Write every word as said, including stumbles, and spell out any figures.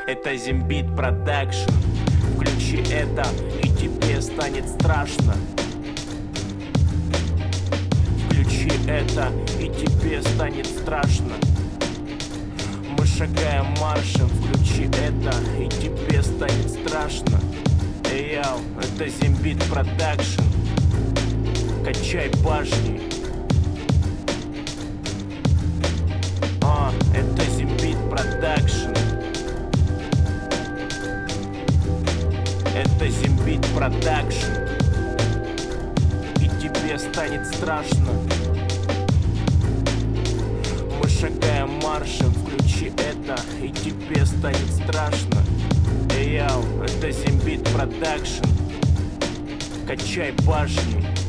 это Зимбит Продакшн. Включи это, и тебе станет страшно. Включи это, и тебе станет страшно. Мы шагаем маршем, включи это, и тебе станет страшно. Эй, яу, это Зимбит Продакшн. Качай башни. А, это Зимбит Продакшн. Это Зимбит Продакшн. И тебе станет страшно. Мы шагаем маршем, включи это, и тебе станет страшно. Эй, яу, это Зимбит Продакшн. Качай башни.